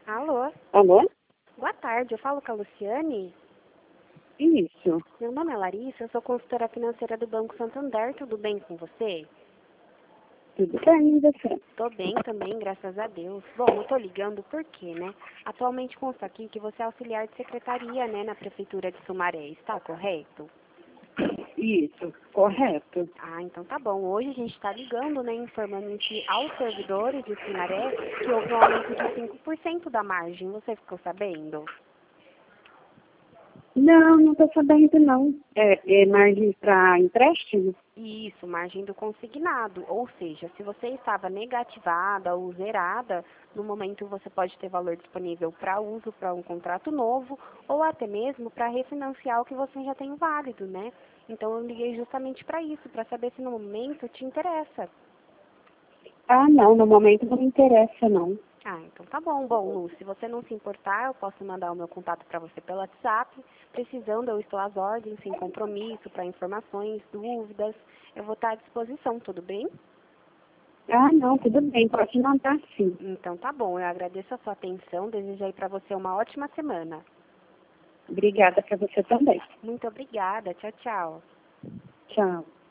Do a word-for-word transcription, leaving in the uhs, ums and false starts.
Alô? Alô? Boa tarde, eu falo com a Luciane. Isso. Meu nome é Larissa, eu sou consultora financeira do Banco Santander, tudo bem com você? Tudo bem, e você? Tô bem também, graças a Deus. Bom, eu tô ligando porque, né? Atualmente consta aqui que você é auxiliar de secretaria, né, na Prefeitura de Sumaré, está correto? Isso, correto. Ah, então tá bom. Hoje a gente está ligando, né, informando que aos servidores de Sumaré que houve um aumento de cinco por cento da margem. Você ficou sabendo? Não, não estou sabendo não. É, é margem para empréstimo? Isso, margem do consignado. Ou seja, se você estava negativada ou zerada, no momento você pode ter valor disponível para uso para um contrato novo ou até mesmo para refinanciar o que você já tem válido, né? Então eu liguei justamente para isso, para saber se no momento te interessa. Ah, não, no momento não me interessa não. Ah, então tá bom. Bom, Lu, se você não se importar, eu posso mandar o meu contato para você pelo WhatsApp. Precisando, eu estou às ordens, sem compromisso, para informações, dúvidas. Eu vou estar à disposição, tudo bem? Ah, não, tudo bem, pode mandar sim. Então tá bom, eu agradeço a sua atenção, desejo aí para você uma ótima semana. Obrigada para você também. Muito obrigada, tchau, tchau. Tchau.